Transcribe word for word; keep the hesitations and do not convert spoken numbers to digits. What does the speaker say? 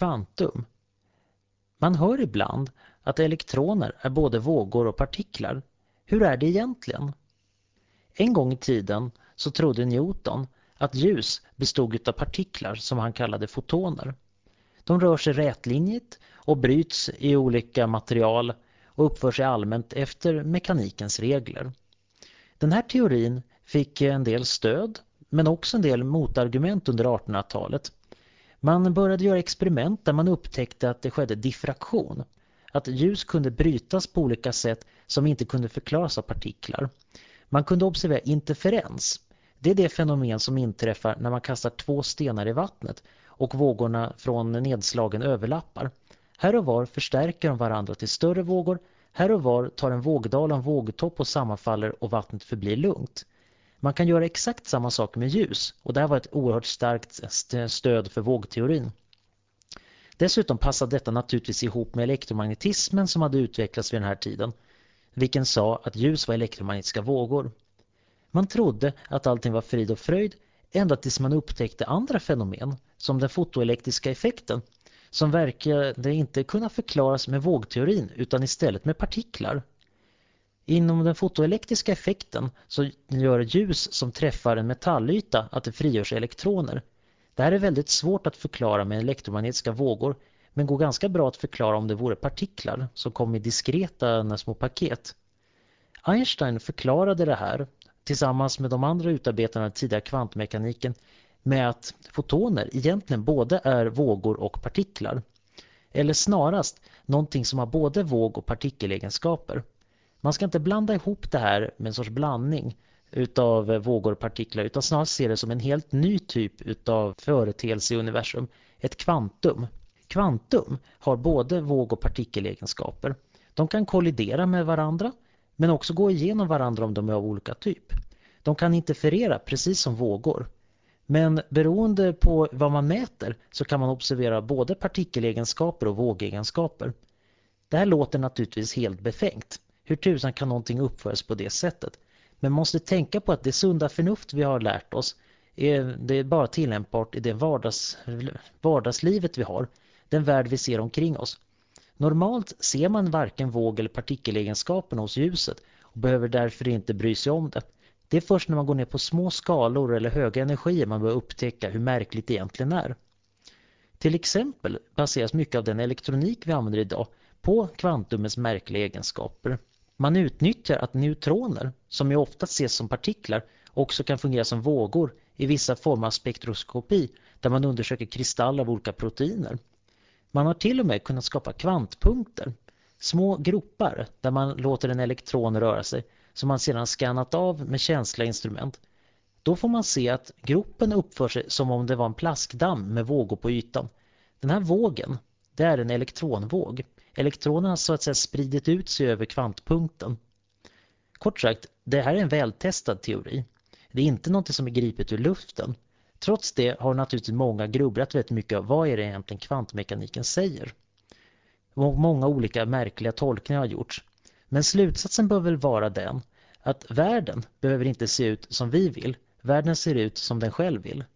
kvantum. Man hör ibland att elektroner är både vågor och partiklar. Hur är det egentligen? En gång i tiden så trodde Newton att ljus bestod av partiklar som han kallade fotoner. De rör sig rätlinjigt och bryts i olika material och uppför sig allmänt efter mekanikens regler. Den här teorin fick en del stöd men också en del motargument under artonhundratalet. Man började göra experiment där man upptäckte att det skedde diffraktion. Att ljus kunde brytas på olika sätt som inte kunde förklaras av partiklar. Man kunde observera interferens. Det är det fenomen som inträffar när man kastar två stenar i vattnet och vågorna från nedslagen överlappar. Här och var förstärker de varandra till större vågor. Här och var tar en vågdal och en vågtopp och sammanfaller och vattnet förblir lugnt. Man kan göra exakt samma sak med ljus och det här var ett oerhört starkt stöd för vågteorin. Dessutom passade detta naturligtvis ihop med elektromagnetismen som hade utvecklats vid den här tiden, vilken sa att ljus var elektromagnetiska vågor. Man trodde att allting var frid och fröjd ända tills man upptäckte andra fenomen som den fotoelektriska effekten som verkade inte kunna förklaras med vågteorin utan istället med partiklar. Inom den fotoelektriska effekten så gör ljus som träffar en metallyta att det frigörs elektroner. Det här är väldigt svårt att förklara med elektromagnetiska vågor men går ganska bra att förklara om det vore partiklar som kom i diskreta små paket. Einstein förklarade det här tillsammans med de andra utarbetarna av tidiga kvantmekaniken med att fotoner egentligen både är vågor och partiklar. Eller snarast någonting som har både våg- och partikelegenskaper. Man ska inte blanda ihop det här med en sorts blandning utav vågor och partiklar utan snarast se det som en helt ny typ utav företeelse i universum, ett kvantum. Kvantum har både våg- och partikelegenskaper. De kan kollidera med varandra men också gå igenom varandra om de är av olika typ. De kan interferera precis som vågor. Men beroende på vad man mäter så kan man observera både partikelegenskaper och vågegenskaper. Det här låter naturligtvis helt befängt. Hur tusan kan någonting uppföras på det sättet? Men man måste tänka på att det sunda förnuft vi har lärt oss är, det är bara tillämpbart i det vardags, vardagslivet vi har, den värld vi ser omkring oss. Normalt ser man varken våg- eller partikelegenskaperna hos ljuset och behöver därför inte bry sig om det. Det är först när man går ner på små skalor eller höga energier man börjar upptäcka hur märkligt det egentligen är. Till exempel baseras mycket av den elektronik vi använder idag på kvantumens märkliga egenskaper. Man utnyttjar att neutroner, som ju ofta ses som partiklar, också kan fungera som vågor i vissa former av spektroskopi där man undersöker kristaller av olika proteiner. Man har till och med kunnat skapa kvantpunkter, små gropar där man låter en elektron röra sig som man sedan skannat av med känsliga instrument. Då får man se att gropen uppför sig som om det var en plaskdamm med vågor på ytan. Den här vågen, det är en elektronvåg. Elektronerna har så att säga spridit ut sig över kvantpunkten. Kort sagt, det här är en vältestad teori. Det är inte något som är gripet ur luften. Trots det har naturligtvis många grubblat väldigt mycket av vad är det egentligen kvantmekaniken säger. Och många olika märkliga tolkningar har gjorts. Men slutsatsen bör väl vara den att världen behöver inte se ut som vi vill. Världen ser ut som den själv vill.